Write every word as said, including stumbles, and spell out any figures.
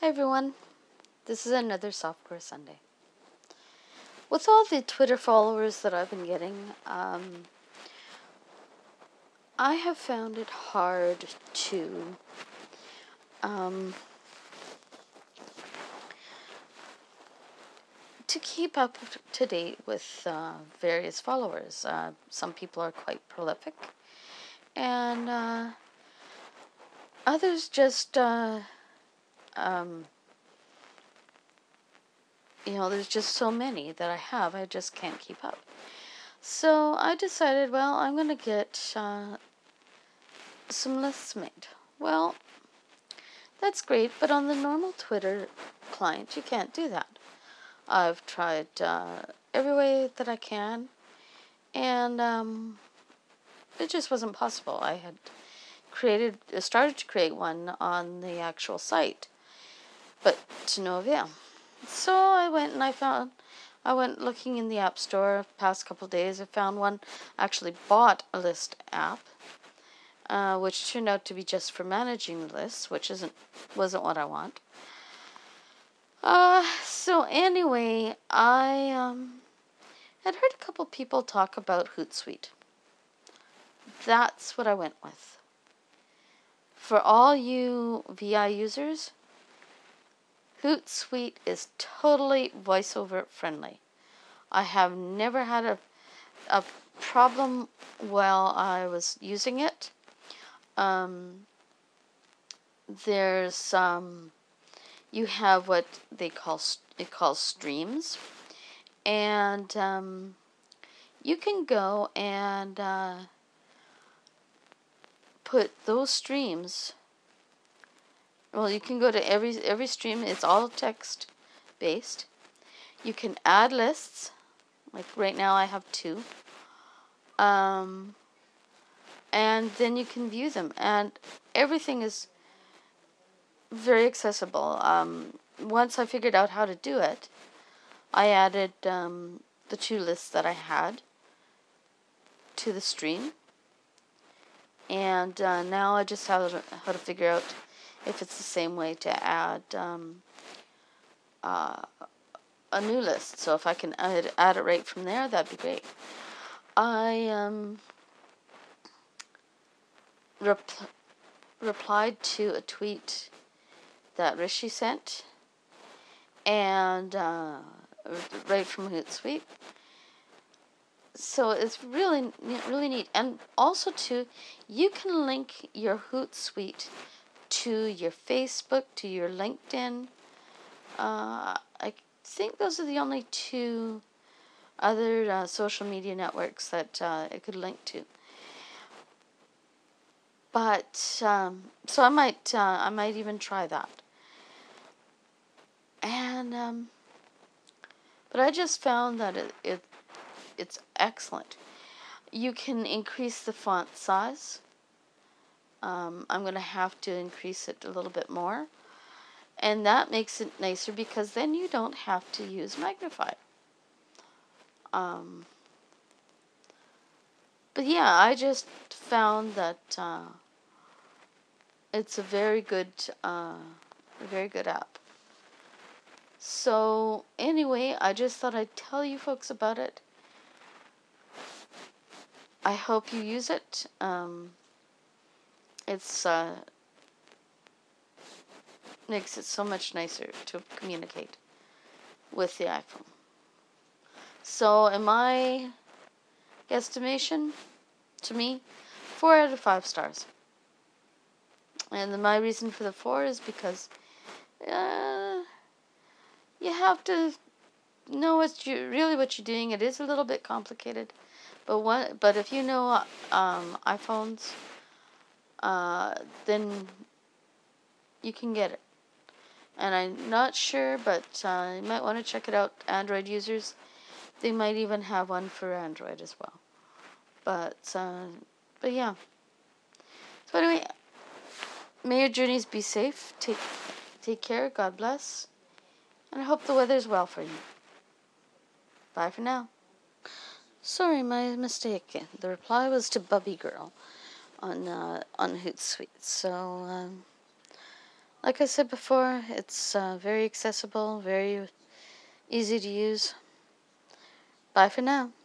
Hi everyone, this is another Softcore Sunday. With all the Twitter followers that I've been getting, um, I have found it hard to um, to keep up to date with uh, various followers. Uh, some people are quite prolific, and uh, others just uh, um, you know, there's just so many that I have, I just can't keep up. So I decided, well, I'm going to get uh, some lists made. Well, that's great, but on the normal Twitter client, you can't do that. I've tried uh, every way that I can, and um, it just wasn't possible. I had created, started to create one on the actual site, but to no avail. So I went and I found, I went looking in the App Store the past couple of days. I found one, actually bought a list app, uh, which turned out to be just for managing lists, which isn't wasn't what I want. Uh, so anyway, I um had heard a couple people talk about Hootsuite. That's what I went with. For all you V I users, Hootsuite is totally voiceover friendly. I have never had a a problem while I was using it. Um, there's um, you have what they call it calls streams, and um, you can go and uh, put those streams. Well, you can go to every every stream. It's all text based. You can add lists. Like right now, I have two. Um, and then you can view them, and everything is very accessible. Um, once I figured out how to do it, I added um, the two lists that I had to the stream, and uh, now I just have how to figure out if it's the same way to add um, uh, a new list. So if I can add, add it right from there, that'd be great. I um, rep- replied to a tweet that Rishi sent, and uh, right from Hootsuite. So it's really, really neat. And also, too, you can link your Hootsuite to your Facebook, to your LinkedIn. Uh, I think those are the only two other uh, social media networks that uh, it could link to. But um, so I might, uh, I might even try that. And um, but I just found that it, it it's excellent. You can increase the font size. Um, I'm going to have to increase it a little bit more. And that makes it nicer because then you don't have to use Magnify. Um, but yeah, I just found that uh, it's a very good, uh, a very good app. So anyway, I just thought I'd tell you folks about it. I hope you use it. Um, it's uh, makes it so much nicer to communicate with the iPhone. So in my estimation, to me, four out of five stars. And my reason for the four is because uh, you have to know what you really what you're doing. It is a little bit complicated, but one but if you know um, iPhones, uh, then you can get it. And I'm not sure, but uh, you might want to check it out. Android users, they might even have one for Android as well. But uh, but yeah. So anyway, may your journeys be safe. Take take care. God bless. And I hope the weather's well for you. Bye for now. Sorry, my mistake. The reply was to Bubby Girl on uh, on Hootsuite. So um, Like I said before, it's uh, very accessible, very easy to use. Bye for now.